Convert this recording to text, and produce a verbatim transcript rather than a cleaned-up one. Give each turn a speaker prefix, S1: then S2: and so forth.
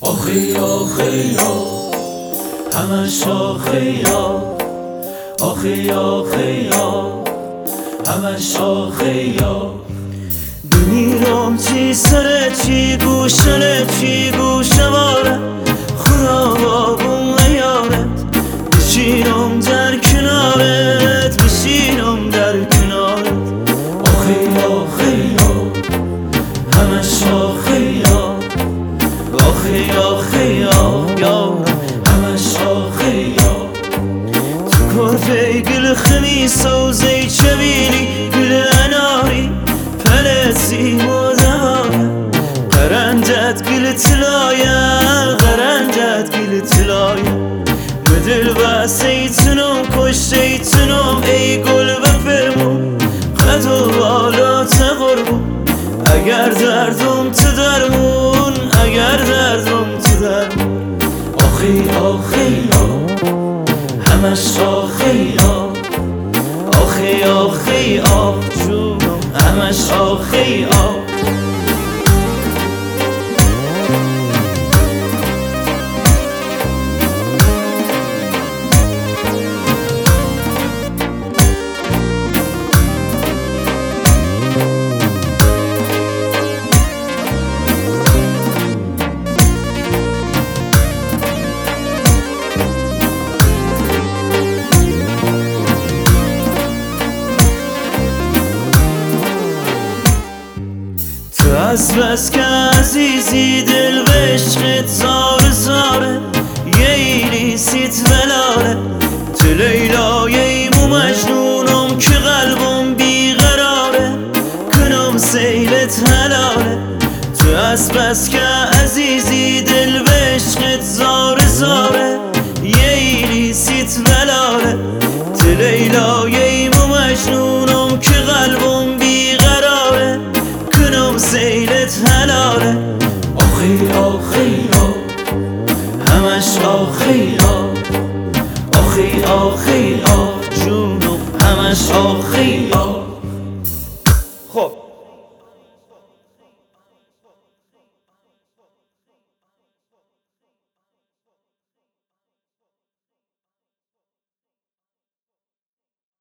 S1: آخی آخی آ همش آخی آ آخی آخی آ همش آخی آ
S2: بمیرم چی سر چی گوشن چی گوشواره خدا بابون نیارد بشینم در کنارت بشینم در کنارت
S1: آخی آخی آ همش آخی آ
S2: آخی آخی آ یا
S1: همش آخی آ
S2: تو کرفه گل خمیس و زی چبیلی گل اناری پلسی مداره قرندت گل تلایا قرندت گل تلایا بدل بسیتنم کشتیتنم ای گل و فرمون خد و بالا تقربون اگر دردم تو درمون اگر دردم تو درمون
S1: آخی آخی آ همش آخی آ
S2: آخی آخی آ جونم
S1: همش آخی آ
S2: تو از بس که عزیزی دل به عشقت زار زاره یه ایلی سیت ولاره تو لیلای مو مجنونم که قلبم بیقراره کنم سیلت حلاله تو از بس که عزیزی دل به عشقت زار زاره یه ایلی سیت ولاره تو لیلای مو مجنونم که قلبم بیقراره کنم سیلت حلاله
S1: آخی آخی آ
S2: همش آخی
S1: آخی آخی آ